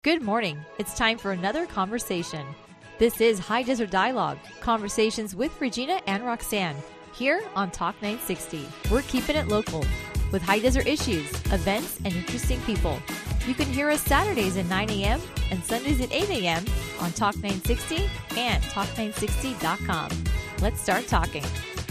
Good morning. It's time for another conversation. This is High Desert Dialogue, conversations with Regina and Roxanne, here on Talk 960. We're keeping it local with high desert issues, events, and interesting people. You can hear us Saturdays at 9 a.m. and Sundays at 8 a.m. on Talk 960 and Talk960.com. Let's start talking.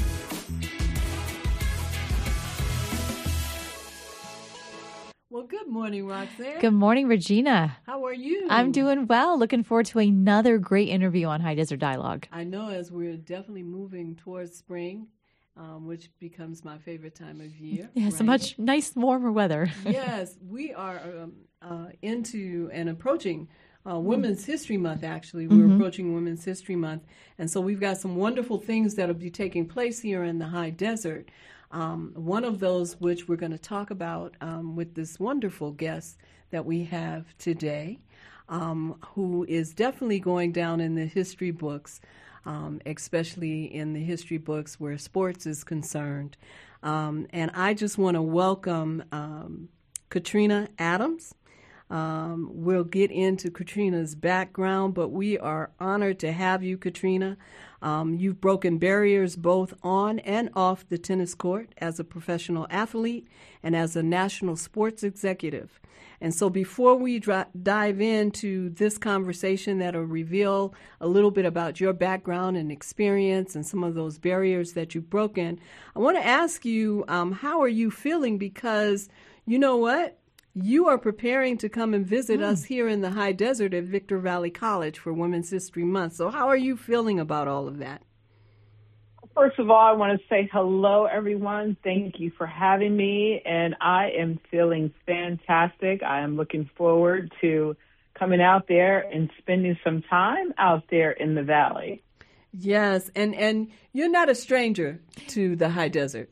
Well, good morning, Roxanne. Good morning, Regina. How are you? I'm doing well. Looking forward to another great interview on High Desert Dialogue. I know, as we're definitely moving towards spring, which becomes my favorite time of year. Yeah, right? so much nice, warmer weather. Yes, we are into and approaching Women's History Month, actually. We're approaching Women's History Month. And so we've got some wonderful things that will be taking place here in the High Desert. One of those which we're going to talk about with this wonderful guest that we have today, who is definitely going down in the history books, especially in the history books where sports is concerned. And I just want to welcome Katrina Adams. We'll get into Katrina's background, but we are honored to have you, Katrina. You've broken barriers both on and off the tennis court as a professional athlete and as a national sports executive. And so before we dive into this conversation that will reveal a little bit about your background and experience and some of those barriers that you've broken, I want to ask you, how are you feeling? Because you know what? You are preparing to come and visit us here in the High Desert at Victor Valley College for Women's History Month. So how are you feeling about all of that? First of all, I want to say hello, everyone. Thank you for having me, and I am feeling fantastic. I am looking forward to coming out there and spending some time out there in the valley. Yes, and you're not a stranger to the High Desert.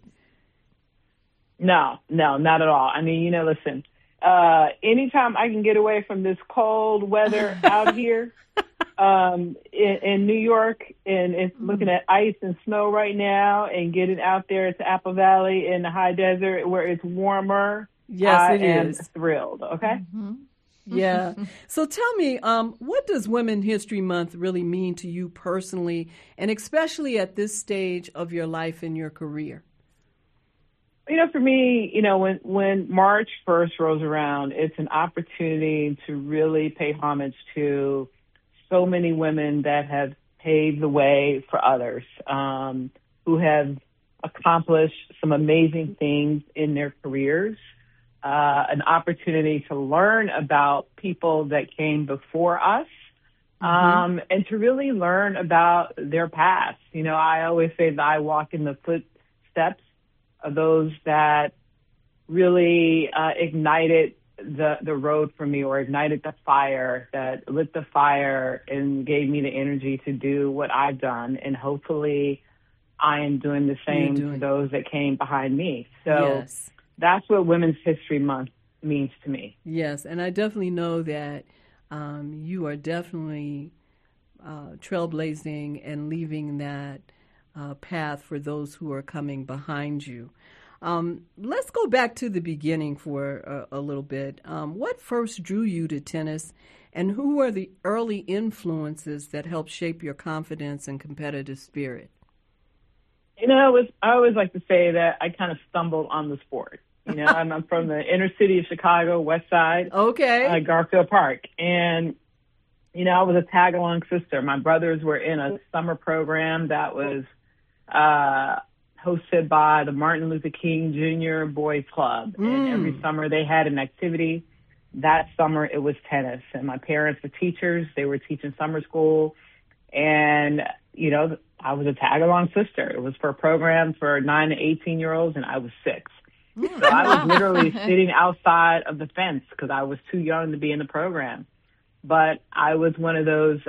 No, not at all. I mean, listen, anytime I can get away from this cold weather out here in New York, and it's looking at ice and snow right now, and getting out there to Apple Valley in the High Desert where it's warmer, yes, it am is. Thrilled, okay? Mm-hmm. Yeah. So tell me, what does Women's History Month really mean to you personally, and especially at this stage of your life and your career? For me, when March 1st rolls around, it's an opportunity to really pay homage to so many women that have paved the way for others, who have accomplished some amazing things in their careers, an opportunity to learn about people that came before us, and to really learn about their past. I always say that I walk in the footsteps of those that really ignited the road for me, or ignited the fire, that lit the fire and gave me the energy to do what I've done. And hopefully I am doing the same to those that came behind me. So yes, that's what Women's History Month means to me. Yes, and I definitely know that you are definitely trailblazing and leaving that path for those who are coming behind you. Let's go back to the beginning for a little bit. What first drew you to tennis, and who were the early influences that helped shape your confidence and competitive spirit? I always like to say that I kind of stumbled on the sport. I'm from the inner city of Chicago, West Side, Garfield Park, and I was a tag-along sister. My brothers were in a summer program that was hosted by the Martin Luther King Jr. Boys Club. And every summer they had an activity. That summer it was tennis. And my parents were teachers. They were teaching summer school. And, I was a tag-along sister. It was for a program for 9 to 18-year-olds, and I was 6. So I was literally sitting outside of the fence because I was too young to be in the program. But I was one of those,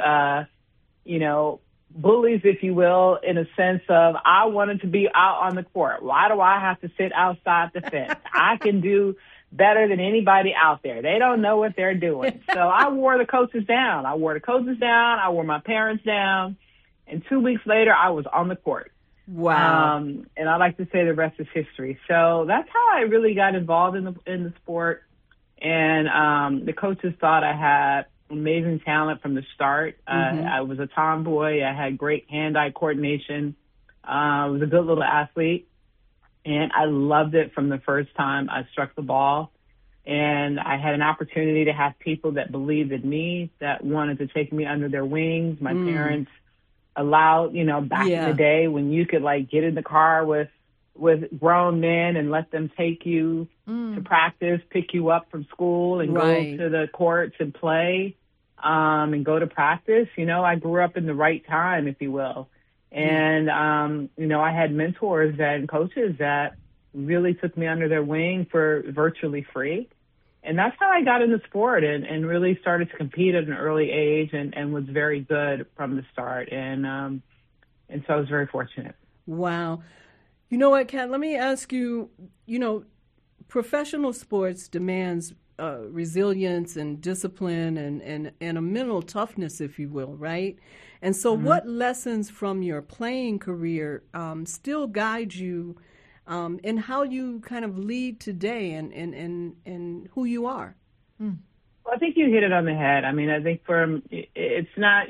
bullies, if you will, in a sense of I wanted to be out on the court. Why do I have to sit outside the fence? I can do better than anybody out there. They don't know what they're doing. So I wore the coaches down. I wore my parents down. And 2 weeks later, I was on the court. Wow. And I like to say the rest is history. So that's how I really got involved in the sport. And the coaches thought I had amazing talent from the start. I was a tomboy. I had great hand-eye coordination. I was a good little athlete, and I loved it from the first time I struck the ball. And I had an opportunity to have people that believed in me, that wanted to take me under their wings. My parents allowed, back in the day when you could like get in the car with grown men and let them take you to practice, pick you up from school and go to the courts and play, and go to practice. I grew up in the right time, if you will. And, I had mentors and coaches that really took me under their wing for virtually free. And that's how I got into sport and really started to compete at an early age and was very good from the start. And so I was very fortunate. Wow. You know what, Kat, let me ask you, professional sports demands resilience and discipline and a mental toughness, if you will, right? And so what lessons from your playing career still guide you in how you kind of lead today and who you are? Well, I think you hit it on the head. I mean, I think it's not,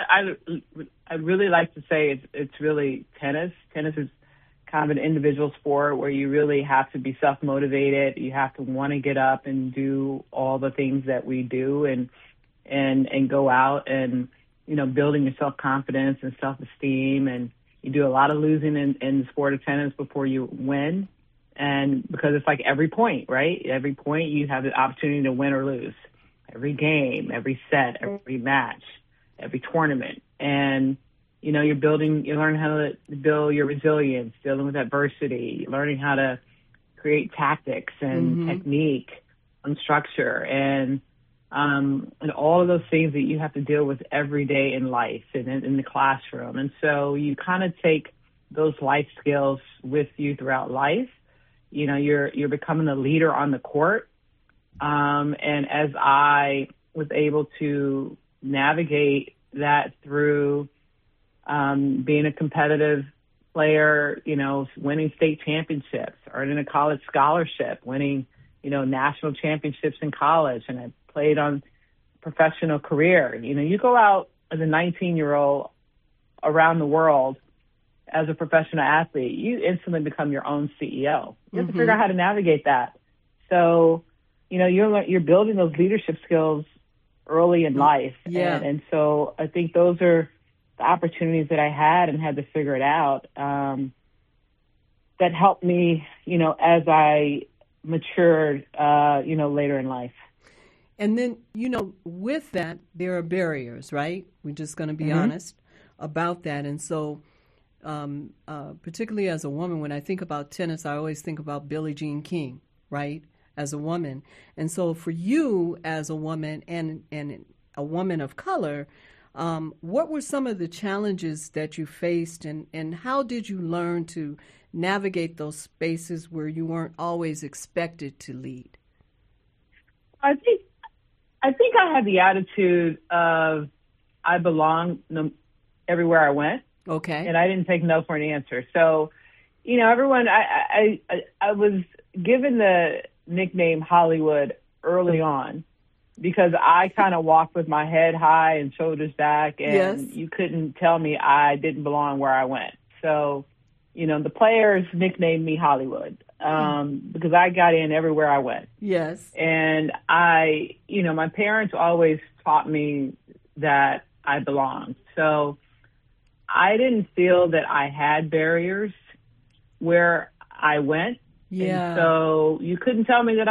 I really like to say it's really tennis. Tennis is kind of an individual sport where you really have to be self-motivated. You have to want to get up and do all the things that we do and go out and, building your self-confidence and self-esteem. And you do a lot of losing in the sport of tennis before you win. And because it's like every point, right? Every point you have the opportunity to win or lose. Every game, every set, every match, every tournament. And you learn how to build your resilience, dealing with adversity, learning how to create tactics and technique and structure and all of those things that you have to deal with every day in life and in the classroom. And so you kind of take those life skills with you throughout life. You're becoming a leader on the court. And as I was able to navigate that through being a competitive player, winning state championships, earning a college scholarship, winning, national championships in college, and I played on professional career. You go out as a 19-year-old around the world as a professional athlete, you instantly become your own CEO. You have to figure out how to navigate that. So, you're building those leadership skills early in life. Yeah. And so I think those are the opportunities that I had and had to figure it out, that helped me, as I matured, later in life. And then, with that, there are barriers, right? We're just going to be honest about that. And so, particularly as a woman, when I think about tennis, I always think about Billie Jean King, right? As a woman. And so for you as a woman and a woman of color, what were some of the challenges that you faced and how did you learn to navigate those spaces where you weren't always expected to lead? I think I had the attitude of I belong everywhere I went. Okay. And I didn't take no for an answer. So, everyone, I was given the nickname Hollywood early on because I kind of walked with my head high and shoulders back, and you couldn't tell me I didn't belong where I went. So, the players nicknamed me Hollywood because I got in everywhere I went. Yes. And my parents always taught me that I belonged. So I didn't feel that I had barriers where I went. Yeah. And so you couldn't tell me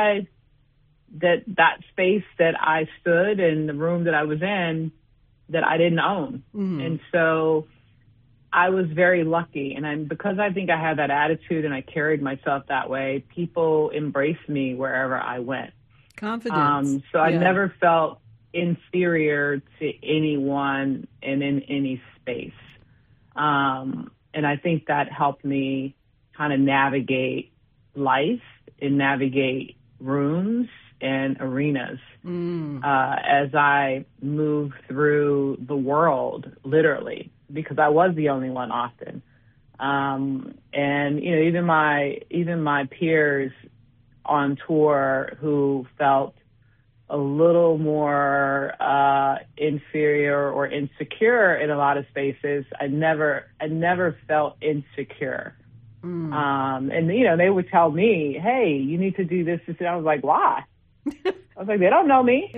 that space that I stood in, the room that I was in, that I didn't own. And so I was very lucky. And because I think I had that attitude and I carried myself that way, people embraced me wherever I went. Confidence. So I never felt inferior to anyone and in any space. And I think that helped me kind of navigate life and navigate rooms and arenas as I moved through the world, literally, because I was the only one often. And even my peers on tour who felt a little more inferior or insecure in a lot of spaces, I never felt insecure. And they would tell me, "Hey, you need to do this." And I was like, "Why?" I was like, "They don't know me,"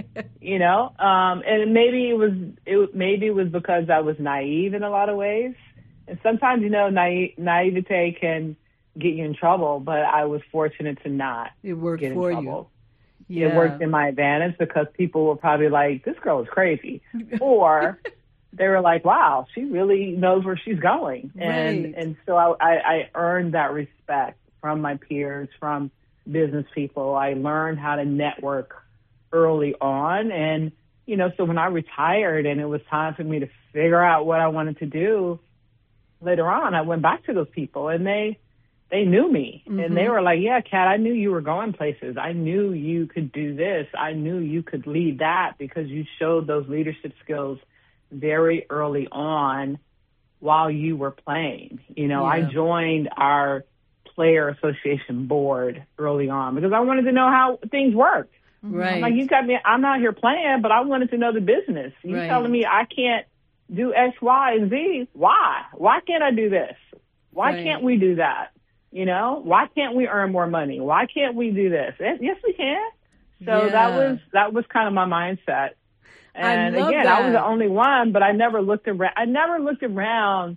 And maybe it was because I was naive in a lot of ways. And sometimes, naivete can get you in trouble, but I was fortunate to not get in trouble. Yeah. It worked in my advantage because people were probably like, "This girl is crazy," or they were like, "Wow, she really knows where she's going." Right. And so I earned that respect from my peers, from business people. I learned how to network early on. And, so when I retired and it was time for me to figure out what I wanted to do later on, I went back to those people and they knew me. Mm-hmm. And they were like, "Yeah, Kat, I knew you were going places. I knew you could do this. I knew you could lead that because you showed those leadership skills very early on while you were playing." I joined our player association board early on because I wanted to know how things worked. Right. I'm like, "You got me. I'm out here playing, but I wanted to know the business. You telling me I can't do X, Y, and Z? Why? Why can't I do this? Why can't we do that? Why can't we earn more money? Why can't we do this?" Yes, we can. So that was kind of my mindset. And again, I was the only one, but I never looked around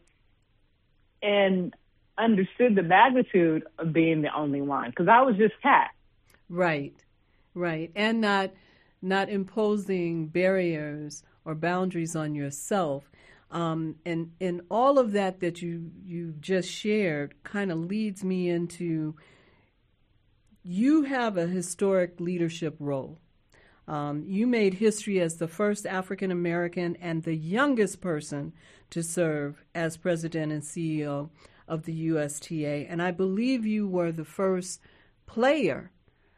and understood the magnitude of being the only one because I was just Kat. Right. And not imposing barriers or boundaries on yourself. And all of that you just shared kind of leads me into you have a historic leadership role. You made history as the first African American and the youngest person to serve as president and CEO of the USTA. And I believe you were the first player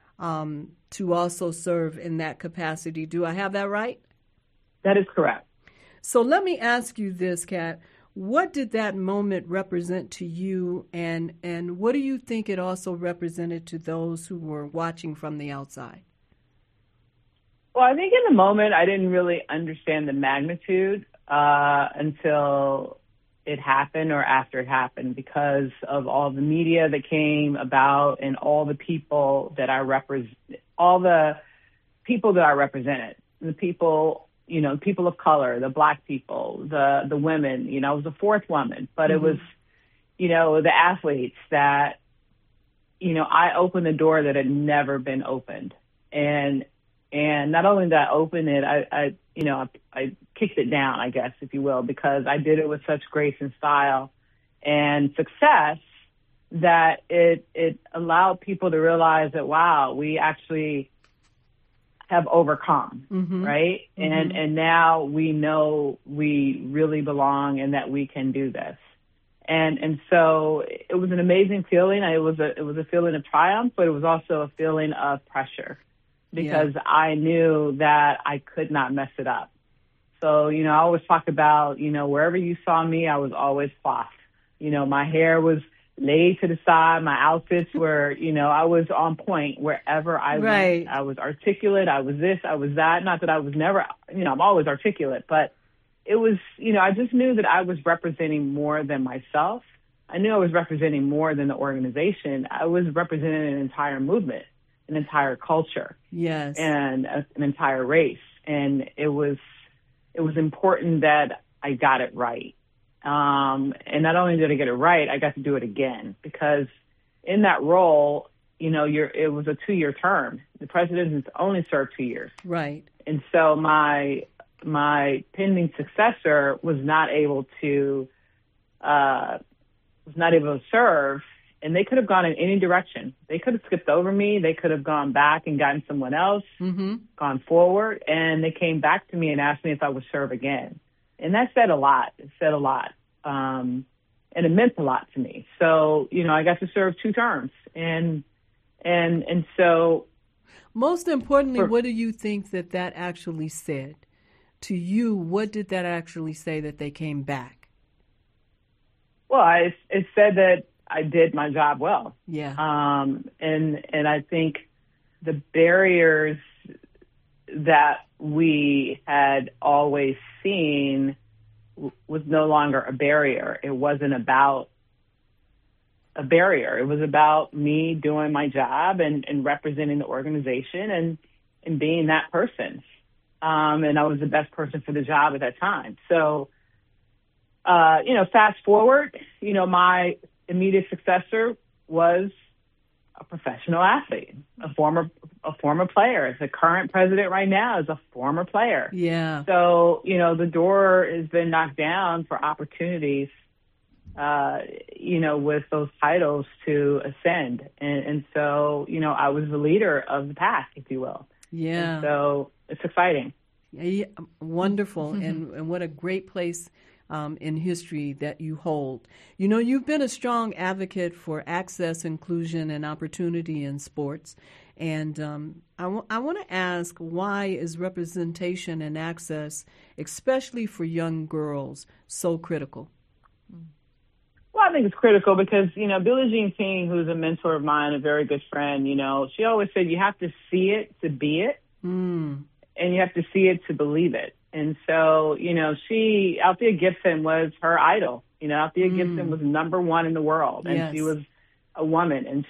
to also serve in that capacity. Do I have that right? That is correct. So let me ask you this, Kat. What did that moment represent to you, and what do you think it also represented to those who were watching from the outside? Well, I think in the moment I didn't really understand the magnitude until it happened or after it happened because of all the media that came about and all the people that I represented, the people, people of color, the Black people, the women, I was the fourth woman, but it was, the athletes that, I opened the door that had never been opened. And not only did I open it, I kicked it down, I guess, if you will, because I did it with such grace and style and success that it allowed people to realize that, wow, we actually have overcome, right? Mm-hmm. And now we know we really belong and that we can do this. And so it was an amazing feeling. It was a feeling of triumph, but it was also a feeling of pressure because I knew that I could not mess it up. So, I always talk about, wherever you saw me, I was always coiffed. My hair was laid to the side. My outfits were, I was on point wherever I went. I was articulate. I was this, I was that. Not that I was never, I'm always articulate, but it was, I just knew that I was representing more than myself. I knew I was representing more than the organization. I was representing an entire movement, an entire culture, and an entire race. And it was important that I got it right. And not only did I get it right, I got to do it again because in that role, it was a 2-year term. The president has only served 2 years. Right. And so my pending successor was not able to serve, and they could have gone in any direction. They could have skipped over me. They could have gone back and gotten someone else, gone forward, and they came back to me and asked me if I would serve again. And that said a lot. It said a lot. And it meant a lot to me. So, I got to serve 2 terms. And so. Most importantly, what do you think that actually said to you? What did that actually say that they came back? Well, it said that I did my job well. Yeah. And I think the barriers that we had always seen was no longer a barrier. It wasn't about a barrier. It was about me doing my job and representing the organization and being that person. And I was the best person for the job at that time. So, fast forward, my immediate successor was a professional athlete, a former player. The current president right now is a former player. Yeah. So, the door has been knocked down for opportunities, with those titles to ascend. And so, I was the leader of the pack, if you will. Yeah. And so it's exciting. Yeah, wonderful. And what a great place in history that you hold. You've been a strong advocate for access, inclusion, and opportunity in sports. And I want to ask, why is representation and access, especially for young girls, so critical? Well, I think it's critical because, Billie Jean King, who's a mentor of mine, a very good friend, she always said you have to see it to be it, and you have to see it to believe it. And so, Althea Gibson was her idol. Althea Gibson was number one in the world, and she was a woman. And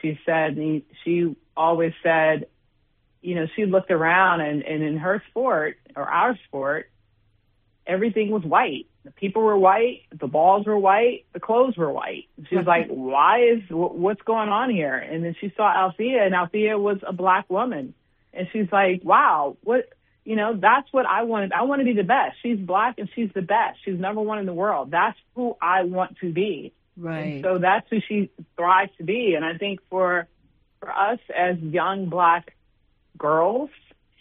she always said, she looked around and in her sport, or our sport, everything was white. The people were white, the balls were white, the clothes were white. She was like, what's going on here? And then she saw Althea, and Althea was a black woman. And she's like, wow, that's what I wanted. I want to be the best. She's black and she's the best. She's number one in the world. That's who I want to be. Right. And so that's who she thrives to be. And I think for us as young black girls,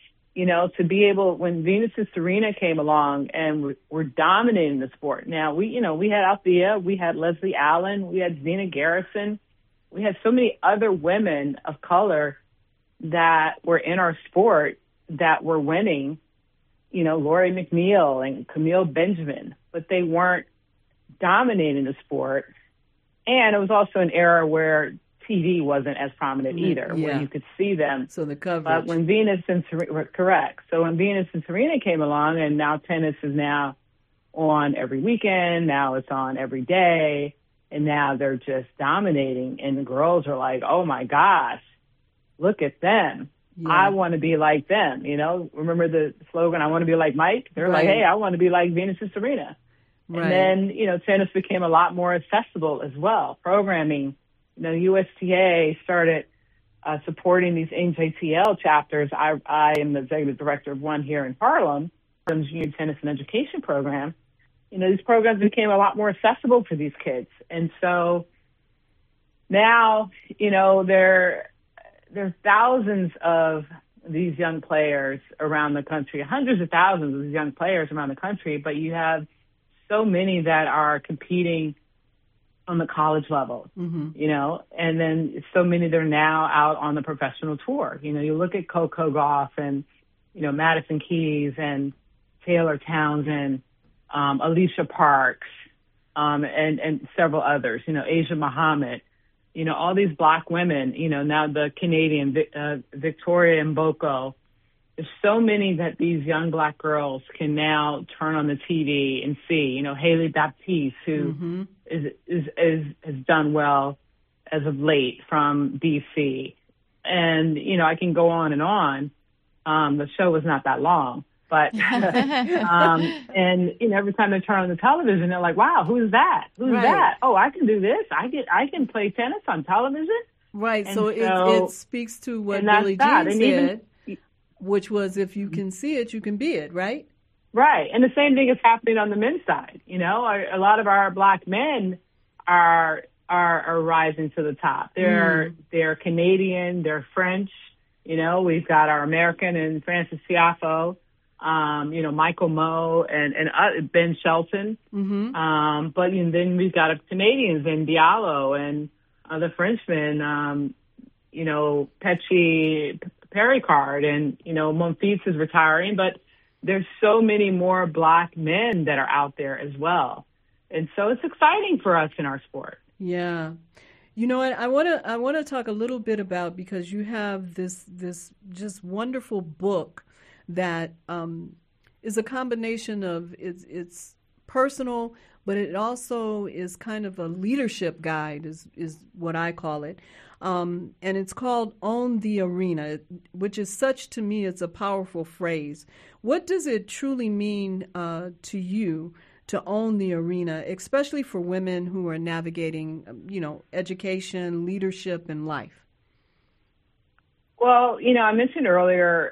to be able, when Venus and Serena came along and were dominating the sport. Now, we had Althea, we had Leslie Allen, we had Zena Garrison. We had so many other women of color that were in our sport that were winning, Lori McNeil and Camille Benjamin, but they weren't dominating the sport. And it was also an era where TV wasn't as prominent either, where you could see them. So the coverage. But when Venus and Serena, correct. So when Venus and Serena came along, and now tennis is now on every weekend, now it's on every day, and now they're just dominating. And the girls are like, oh my gosh, look at them. Yeah. I want to be like them. Remember the slogan, I want to be like Mike? They're like, hey, I want to be like Venus and Serena. Right. And then, tennis became a lot more accessible as well. Programming, USTA started supporting these NJTL chapters. I am the executive director of one here in Harlem, the Junior Tennis and Education Program. These programs became a lot more accessible for these kids. And so now, there's thousands of these young players around the country, hundreds of thousands of these young players around the country, but you have so many that are competing on the college level, and then so many that are now out on the professional tour. You look at Coco Gauff and, Madison Keys and Taylor Townsend, Alicia Parks, and several others, Asia Muhammad, all these black women, now the Canadian Victoria Mboko. There's so many that these young black girls can now turn on the TV and see. Haley Baptiste, who has done well as of late from DC, and I can go on and on. The show was not that long, but and every time they turn on the television, they're like, "Wow, who's that? Who's that? Oh, I can do this. I can play tennis on television." Right. So it speaks to what Billie Jean said. Which was, if you can see it, you can be it, right? Right. And the same thing is happening on the men's side. A lot of our black men are rising to the top. They're Canadian, they're French. We've got our American and Francis Tiafoe, Michael Moe and Ben Shelton. But then we've got Canadians and Diallo and the Frenchmen, Pechi Pericard, and Monfils is retiring, but there's so many more black men that are out there as well, and so it's exciting for us in our sport. Yeah, I want to talk a little bit about, because you have this just wonderful book that is a combination of it's personal, but it also is kind of a leadership guide, is what I call it. And it's called Own the Arena, which is such, to me, it's a powerful phrase. What does it truly mean to you to own the arena, especially for women who are navigating, education, leadership, and life? Well, I mentioned earlier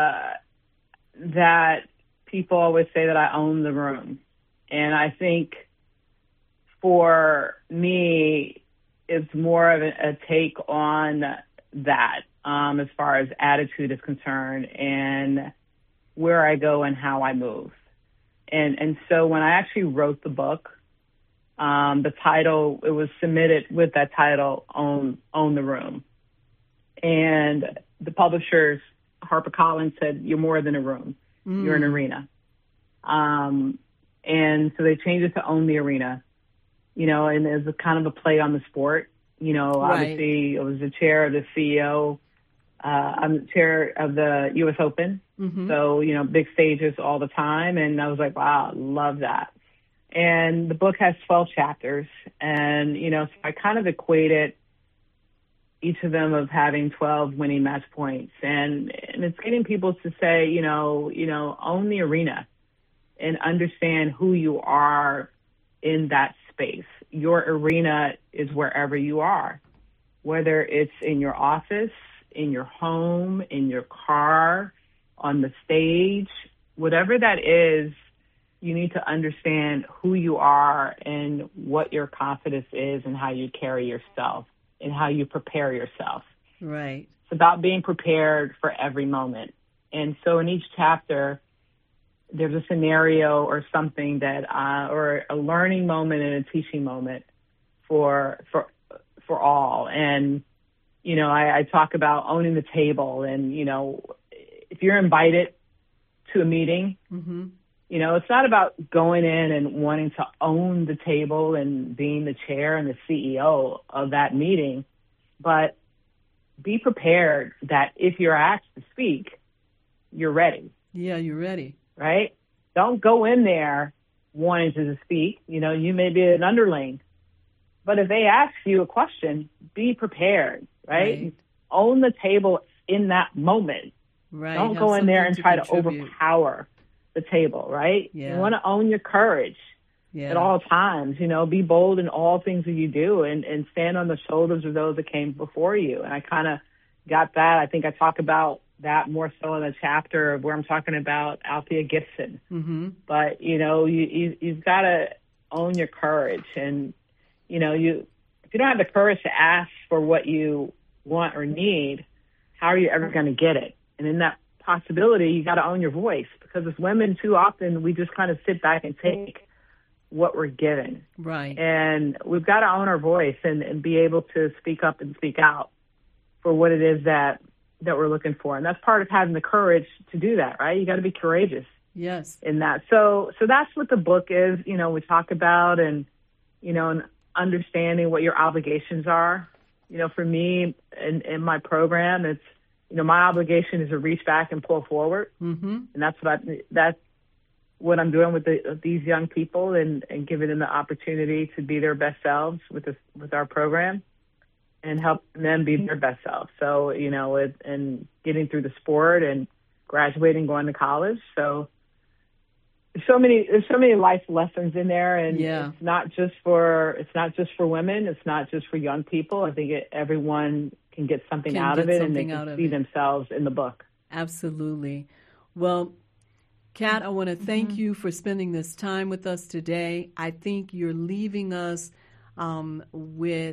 that people always say that I own the room. And I think for me, it's more of a take on that as far as attitude is concerned and where I go and how I move. And so when I actually wrote the book, the title, it was submitted with that title, Own the Room. And the publishers, HarperCollins, said, you're more than a room. You're an arena. And so they changed it to Own the Arena, and as a kind of a play on the sport. Obviously, I was the chair of the CEO. I'm the chair of the U.S. Open. Mm-hmm. So, big stages all the time. And I was like, wow, I love that. And the book has 12 chapters. And, so I kind of equated each of them of having 12 winning match points. And it's getting people to say, own the arena and understand who you are in that space. Your arena is wherever you are, whether it's in your office, in your home, in your car, on the stage, whatever that is, you need to understand who you are and what your confidence is and how you carry yourself and how you prepare yourself. Right. It's about being prepared for every moment. And so in each chapter, there's a scenario or something that, or a learning moment and a teaching moment for all. And, I talk about owning the table and, if you're invited to a meeting, mm-hmm. It's not about going in and wanting to own the table and being the chair and the CEO of that meeting, but be prepared that if you're asked to speak, you're ready. Yeah, you're ready. Right? Don't go in there wanting to speak. You may be an underling, but if they ask you a question, be prepared, right? Own the table in that moment. Right. Don't go in there and try to overpower the table, right? Yeah. You want to own your courage at all times, be bold in all things that you do and stand on the shoulders of those that came before you. And I kind of got that. I think I talk about that more so in the chapter of where I'm talking about Althea Gibson. Mm-hmm. But, you've got to own your courage. And, if you don't have the courage to ask for what you want or need, how are you ever going to get it? And in that possibility, you got to own your voice, because as women, too often, we just kind of sit back and take what we're given. Right. And we've got to own our voice and be able to speak up and speak out for what it is that we're looking for. And that's part of having the courage to do that, right? You got to be courageous. Yes. In that. So that's what the book is, we talk about and understanding what your obligations are. For me in my program, it's, my obligation is to reach back and pull forward. Mm-hmm. And that's what I'm doing with these young people and giving them the opportunity to be their best selves with our program and help them be their best selves. So, and getting through the sport and graduating, going to college. So there's so many life lessons in there, and it's not just for women. It's not just for young people. I think everyone can get something out of it, and they can see themselves in the book. Absolutely. Well, Kat, I want to thank you for spending this time with us today. I think you're leaving us with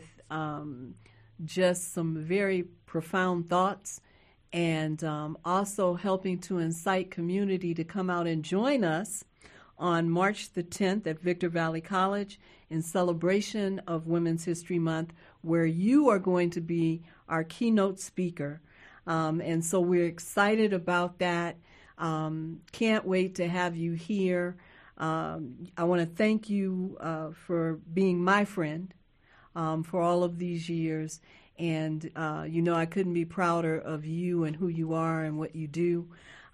just some very profound thoughts, and also helping to incite community to come out and join us on March the 10th at Victor Valley College in celebration of Women's History Month, where you are going to be our keynote speaker. And so we're excited about that. Can't wait to have you here. I want to thank you for being my friend for all of these years. And, I couldn't be prouder of you and who you are and what you do.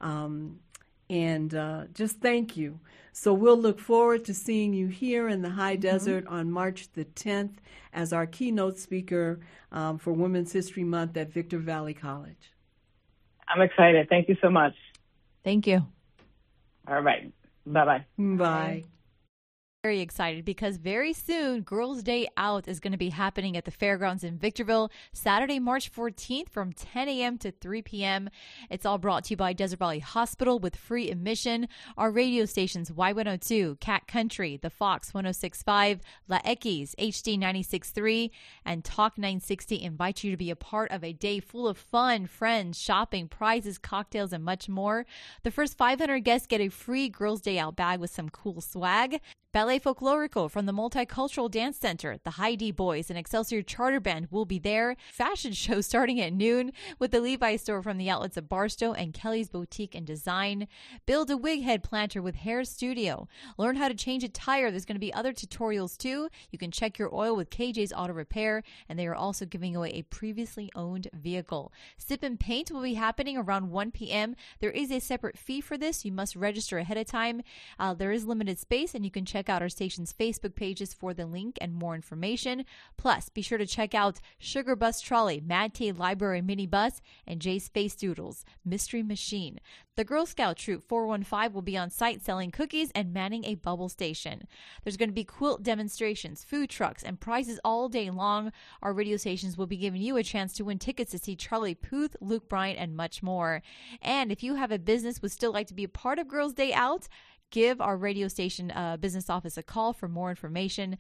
and just thank you. So we'll look forward to seeing you here in the High Desert on March the 10th as our keynote speaker for Women's History Month at Victor Valley College. I'm excited. Thank you so much. Thank you. All right. Bye-bye. Bye. Very excited because very soon Girls' Day Out is going to be happening at the fairgrounds in Victorville Saturday, March 14th from 10 a.m. to 3 p.m. It's all brought to you by Desert Valley Hospital with free admission. Our radio stations Y102, Cat Country, The Fox 106.5, La X, HD 96.3, and Talk 960 invite you to be a part of a day full of fun, friends, shopping, prizes, cocktails, and much more. The first 500 guests get a free Girls' Day Out bag with some cool swag. Ballet Folklorico from the Multicultural Dance Center, the Heidi Boys, and Excelsior Charter Band will be there. Fashion show starting at noon with the Levi store from the outlets of Barstow and Kelly's Boutique and Design. Build a wig head planter with Hair Studio. Learn how to change a tire. There's going to be other tutorials too. You can check your oil with KJ's Auto Repair, and they are also giving away a previously owned vehicle. Sip and Paint will be happening around 1 p.m. There is a separate fee for this. You must register ahead of time. There is limited space, and you can check out our station's Facebook pages for the link and more information. Plus, be sure to check out Sugar Bus Trolley, Mad Tea Library Mini Bus, and Jay's Space Doodles, Mystery Machine. The Girl Scout Troop 415 will be on site selling cookies and manning a bubble station. There's going to be quilt demonstrations, food trucks, and prizes all day long. Our radio stations will be giving you a chance to win tickets to see Charlie Puth, Luke Bryan, and much more. And if you have a business would still like to be a part of Girls' Day Out, give our radio station business office a call for more information,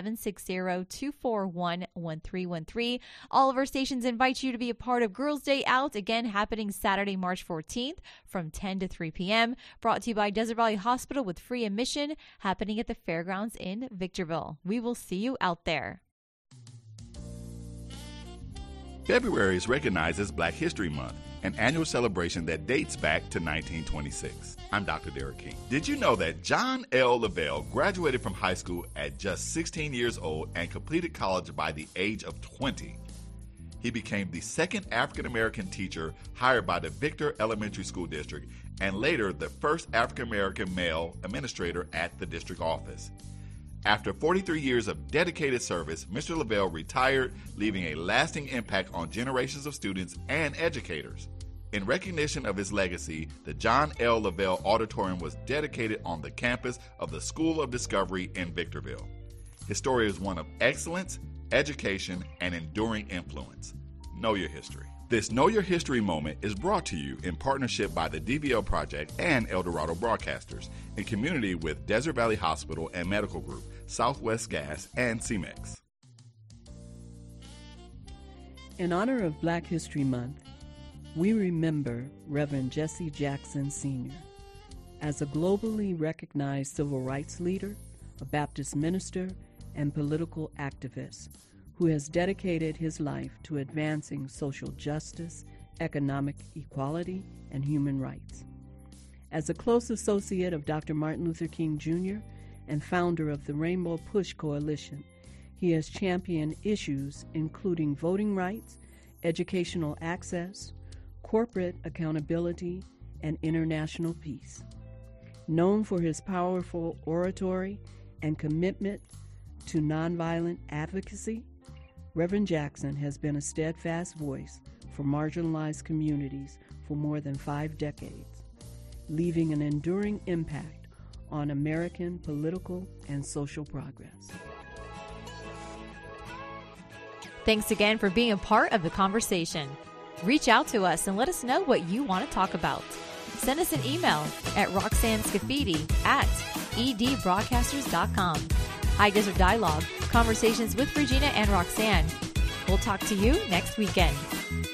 760-241-1313. All of our stations invite you to be a part of Girls' Day Out, again happening Saturday, March 14th from 10 to 3 p.m. Brought to you by Desert Valley Hospital with free admission, happening at the fairgrounds in Victorville. We will see you out there. February is recognized as Black History Month, an annual celebration that dates back to 1926. I'm Dr. Derek King. Did you know that John L. Lavelle graduated from high school at just 16 years old and completed college by the age of 20? He became the second African-American teacher hired by the Victor Elementary School District and later the first African-American male administrator at the district office. After 43 years of dedicated service, Mr. Lavelle retired, leaving a lasting impact on generations of students and educators. In recognition of his legacy, the John L. Lavelle Auditorium was dedicated on the campus of the School of Discovery in Victorville. His story is one of excellence, education, and enduring influence. Know your history. This Know Your History moment is brought to you in partnership by the DVL Project and El Dorado Broadcasters, in community with Desert Valley Hospital and Medical Group, Southwest Gas, and CEMEX. In honor of Black History Month, we remember Reverend Jesse Jackson Sr. as a globally recognized civil rights leader, a Baptist minister, and political activist who has dedicated his life to advancing social justice, economic equality, and human rights. As a close associate of Dr. Martin Luther King Jr. and founder of the Rainbow Push Coalition, he has championed issues including voting rights, educational access, corporate accountability, and international peace. Known for his powerful oratory and commitment to nonviolent advocacy, Reverend Jackson has been a steadfast voice for marginalized communities for more than 5 decades, leaving an enduring impact on American political and social progress. Thanks again for being a part of the conversation. Reach out to us and let us know what you want to talk about. Send us an email at roxannescafidi@edbroadcasters.com. High Desert Dialogue, conversations with Regina and Roxanne. We'll talk to you next weekend.